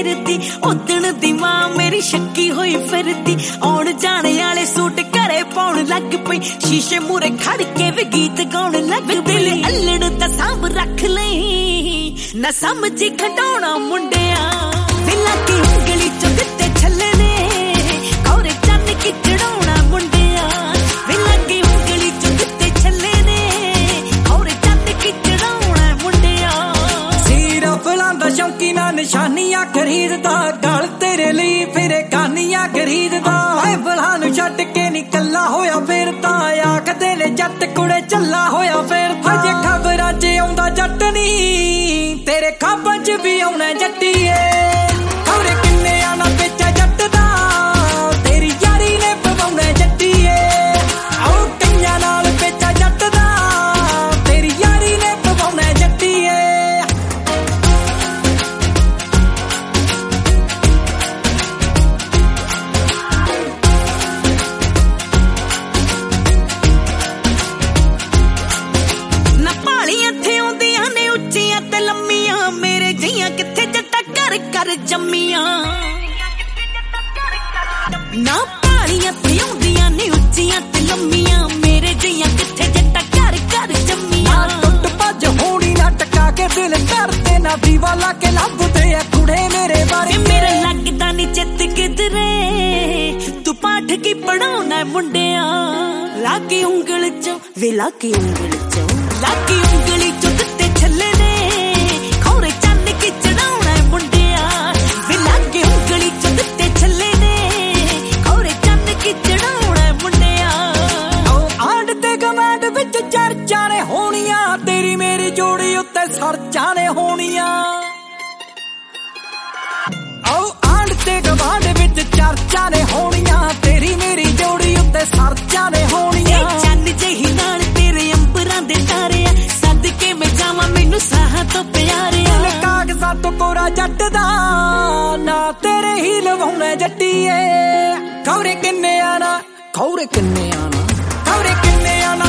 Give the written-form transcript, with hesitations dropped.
फिरती उदण दी मां मेरी शक्की होई फिरती आउण जाने वाले सूट घरे पाउण लग पई शीशे मूरे खड़ के भी गीत गाउण लग दिल अल्लड़ दा सांभ रख लई ना समझी खडाउणा मुंडिया दिला की उंगली चो दिते छल्ले ने कौरे चन्न की चढ़ाउणा मुंडिया दिला की उंगली चो दिते छल्ले ने कौरे चन्न की चढ़ाउणा मुंडिया सीरा फलांदा शौकीना निशानियां खरीददा गल तेरे लिए फिरे कानियां खरीददा ऐ बलानु छड्ड के निकला होया फिरदा आखदे ने जट कुड़े चला होया फिरदा अजे खबरां च आउंदा जट नी तेरे खाबां च भी आउणा जट्टीए खबरे किन्ने आना बेचा जट दा तेरी यारी ने पवाउणा जट्टीए आओ कईयां नाल बेचा जट दा तेरी यारी ने पवाउणा जट्टीए कर जम्मियां ना पालियां ते आउंदियां ने उच्चियां ते लम्मियां मेरे जियां किथे जट्टा कर कर जम्मियां टुट भज होनी ना टका के दिल करते ना दीवाला के लभदे आ कुड़े मेरे बारे मेरे लगदा नी चित किधरे तू पाठ की पढ़ाउणा मुंडिया लागी उंगल चो वे लागी उंगल चो लागी उंगली चो दिते छल्ले ने खौरे चन्न की चढ़ाउणा मुंडिया वे लागी उंगली चो दिते छल्ले ने खौरे चन्न की चढ़ाउणा मुंडिया आंड ते गवांड विच चर्चा ने होनियां तेरी मेरी जोड़ी उत्ते सरचा ने होनियां आओ आंड ते गवांड विच चर्चा ने होनियां तेरी मेरी जोड़ी उत्ते सरचा ने होनियां चन्न जही नाल तेरे अंबरां दे तारे सदके मैं जावां मैनू साहां तो प्यारे कागज़ां तो कोरा जट दा ना तेरे ही लवाउणा जट्टीए खौरे किन्ने आना खौरे किन्ने आना खौरे किन्ने आना